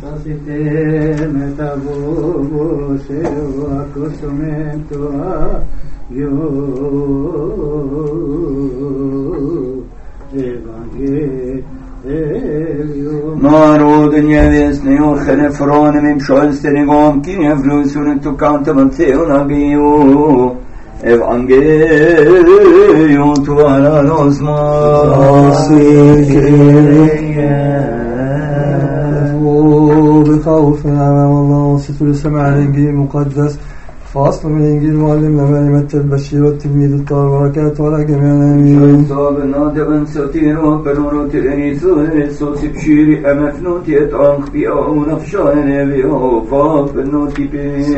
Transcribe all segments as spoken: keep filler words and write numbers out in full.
Sasite metabobo se accostamento a io Evangelio Naroden jävesne och genefrone min sjönstenigom kin jävlusunen to kantamanteona bio Evangelio tu ala los بخوف أمام الله وستر سماع الإنجيل المقدس فأصل من الإنجيل المعلم لما يمثل البشير والتلميذ الطاهر بركاته على جميع الآمين. شهد نادبا ستير وبنور تلنيسو الصوت بشير أمفنوت يتعنق بأو نفشان بأو فاق بنوتي بي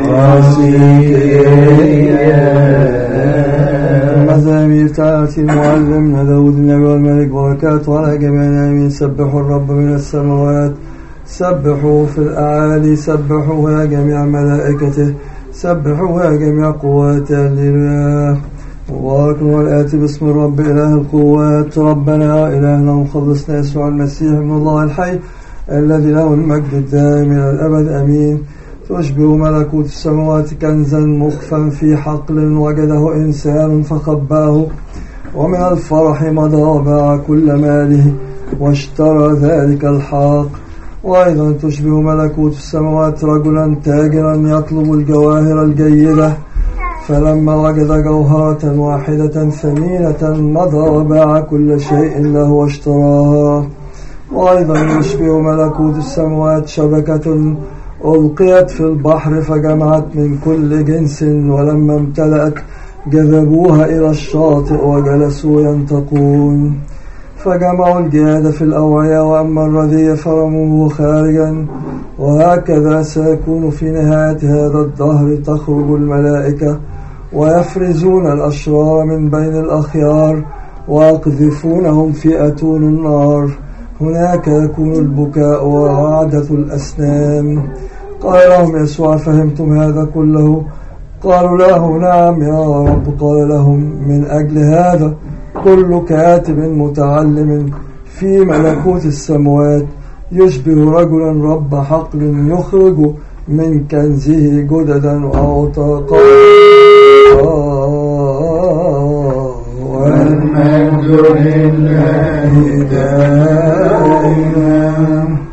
مزامير تأتي المعلم داود النبي والملك بركاته على جميع الآمين. سبحوا الرب من السماوات سبحوا في الأعالي سبحوا يا جميع ملائكته سبحوا يا جميع قواته لله. مبارك والآتي باسم الرب إله القوات ربنا إلهنا ومخلصنا يسوع المسيح ابن الله الحي الذي له المجد الدائم إلى الأبد أمين. تشبه ملكوت السماوات كنزا مخفا في حقل وجده إنسان فخباه ومن الفرح مضى وباع كل ماله واشترى ذلك الحق. وأيضا تشبه ملكوت السماوات رجلا تاجرا يطلب الجواهر الجيدة فلما وجد جوهرة واحدة ثمينة مضى وباع كل شيء له واشتراها. وأيضا يشبه ملكوت السماوات شبكة ألقيت في البحر فجمعت من كل جنس ولما امتلأت جذبوها إلى الشاطئ وجلسوا ينتقون فجمعوا الجهاد في الأوعية وأما الردي فرموه خارجا. وهكذا سيكون في نهاية هذا الدهر تخرج الملائكة ويفرزون الأشرار من بين الأخيار ويقذفونهم في أتون النار هناك يكون البكاء ووعدة الأسنان. قال لهم يسوع فهمتم هذا كله؟ قالوا له نعم يا رب. قال لهم من أجل هذا كل كاتب متعلم في ملكوت السماوات يشبه رجلا رب حقل يخرج من كنزه جددا وأوطاقا والمجد لله دائما.